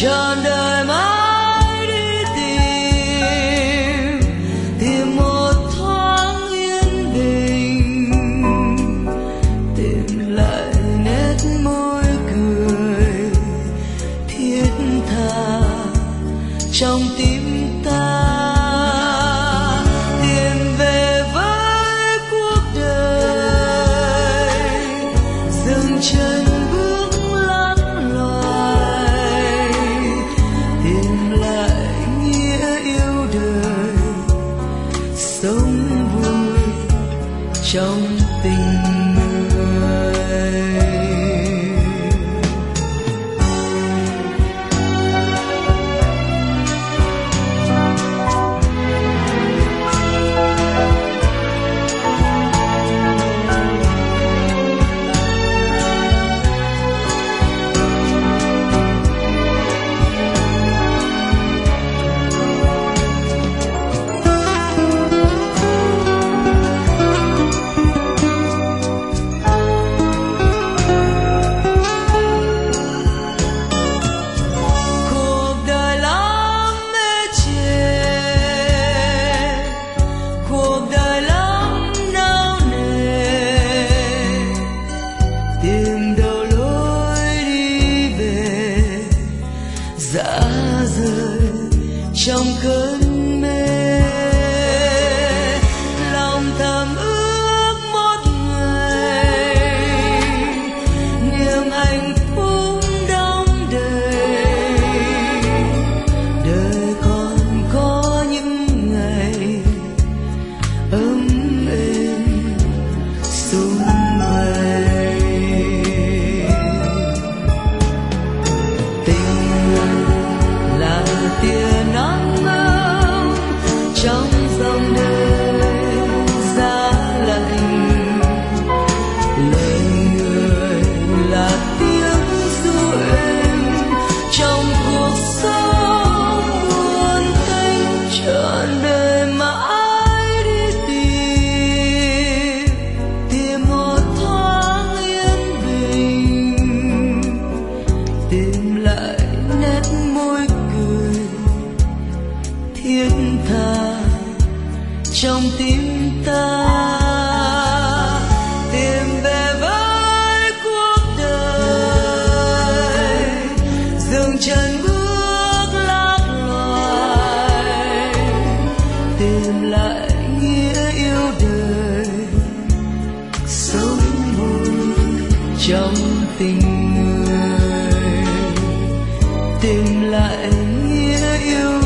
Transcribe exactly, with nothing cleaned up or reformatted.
trọn đời mãi đi tìm, tìm một thoáng yên bình, tìm lại nét môi cười thiết tha trong tim ta. Tìm về với cuộc đời, dừng chân bước lắc loài, tìm lại nghĩa yêu đời, sống vui trong tình người. Dã rời trong cơn mê, lòng thầm ước một ngày niềm hạnh phúc đong đầy. Đời còn có những ngày ấm êm sum vầy. Tia nắng ấm trong dòng đời giá lạnh, lời người là tiếng ru êm trong cuộc sống buồn tênh. Trọn đời mãi đi tìm, tìm một thoáng yên bình, tìm lại nét môi cười thiết tha trong tim ta. Tìm về với cuộc đời, dừng chân bước lắc loài, tìm lại nghĩa yêu đời, sống vui trong tình người, tìm lại nghĩa yêu